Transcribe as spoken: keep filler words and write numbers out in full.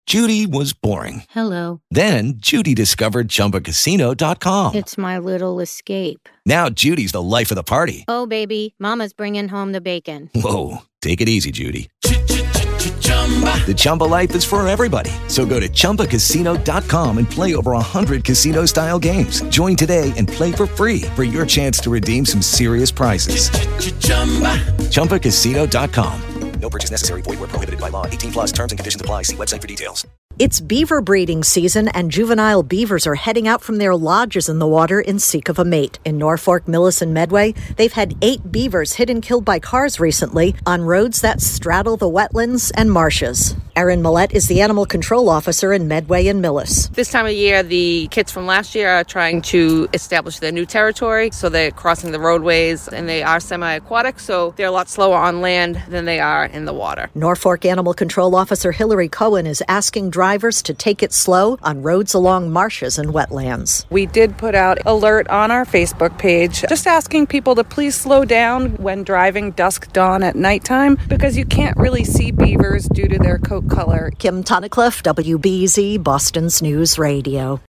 Judy was boring. Hello. Then Judy discovered Chumba Casino dot com. It's my little escape. Now Judy's the life of the party. Oh, baby, mama's bringing home the bacon. Whoa, take it easy, Judy. The Chumba life is for everybody. So go to Chumba Casino dot com and play over one hundred casino-style games. Join today and play for free for your chance to redeem some serious prizes. Chumba Casino dot com. No purchase necessary. Void where prohibited by law. eighteen plus terms and conditions apply. See website for details. It's beaver breeding season, and juvenile beavers are heading out from their lodges in the water in seek of a mate. In Norfolk, Millis, and Medway, they've had eight beavers hit and killed by cars recently on roads that straddle the wetlands and marshes. Erin Millette is the animal control officer in Medway and Millis. This time of year, the kids from last year are trying to establish their new territory, so they're crossing the roadways, and they are semi-aquatic, so they're a lot slower on land than they are in the water. Norfolk Animal Control Officer Hillary Cohen is asking drivers to take it slow on roads along marshes and wetlands. We did put out alert on our Facebook page just asking people to please slow down when driving dusk dawn at nighttime because you can't really see beavers due to their coat color. Kim Tunnicliffe, W B Z, Boston's News Radio.